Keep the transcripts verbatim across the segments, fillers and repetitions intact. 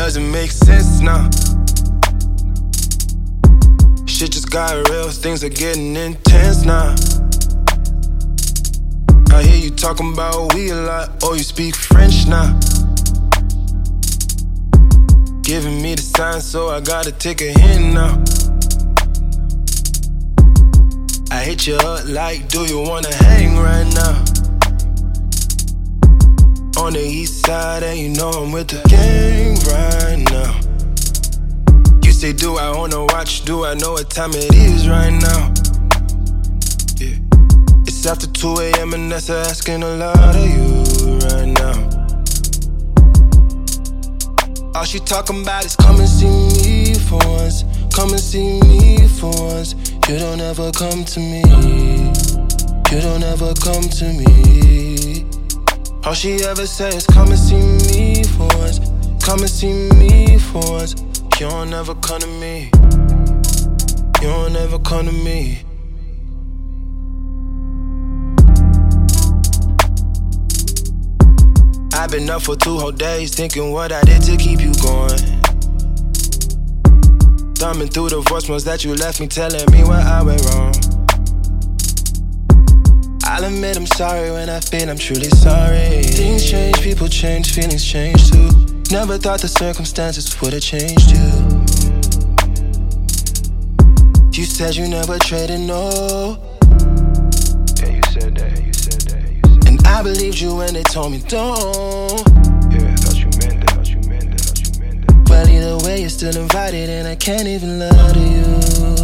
doesn't make sense now. Shit just got real, things are getting intense now. I hear you talking about we a lot, oh you speak French now. Giving me the sign, so I gotta take a hint now. I hit you up like, do you wanna hang right now? On the east side, and you know I'm with the gang right now. You say, do I own a watch? Do I know what time it is right now? Yeah. It's after two a.m. and that's asking a lot of you right now. All she talking about is come and see me for once. Come and see me for once. You don't ever come to me. You don't ever come to me. All she ever says is come and see me for once. Come and see me for once. You don't ever come to me. You don't ever come to me. I've been up for two whole days thinking what I did to keep you going. Thumbing through the voicemails that you left me, telling me where I went wrong. I'll admit I'm sorry when I feel I'm truly sorry. Things change, people change, feelings change too. Never thought the circumstances would have changed you. You said you never traded, no. Yeah, you said that, you said that, you said that. And I believed you when they told me don't. Yeah, I thought you meant that, thought you meant that, thought you meant that. Well, either way, you're still invited, and I can't even lie to you.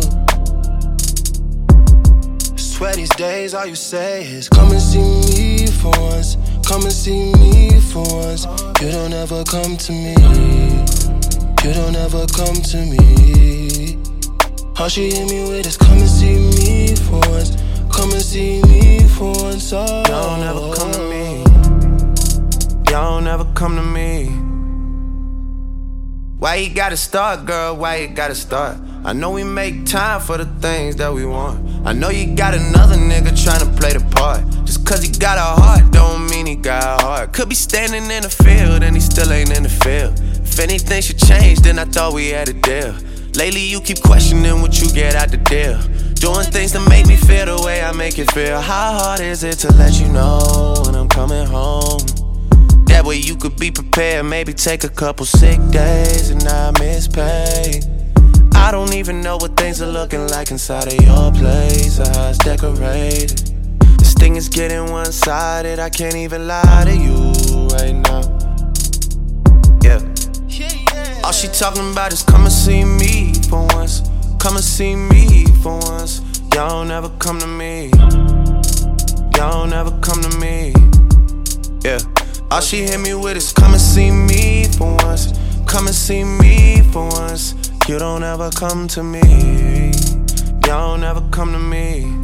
Swear these days, all you say is come and see me for once. Come and see me for once. You don't ever come to me. You don't ever come to me. All she hit me with is come and see me for once. Come and see me for once. Oh. Y'all don't ever come to me. Y'all don't ever come to me. Why you gotta start, girl? Why you gotta start? I know we make time for the things that we want. I know you got another nigga tryna play the part. Just cause he got a heart don't mean he got a heart. Could be standing in the field and he still ain't in the field. If anything should change, then I thought we had a deal. Lately you keep questioning what you get out the deal. Doing things to make me feel the way I make it feel. How hard is it to let you know when I'm coming home? That way you could be prepared, maybe take a couple sick days and not miss pay. I don't even know what things are looking like inside of your place or how it's decorated. This thing is getting one-sided, I can't even lie to you right now. Yeah. All she talking about is come and see me for once. Come and see me for once. Y'all don't ever come to me. Y'all don't ever come to me. Yeah. All she hit me with is come and see me for once. Come and see me for once. You don't ever come to me. Y'all don't ever come to me.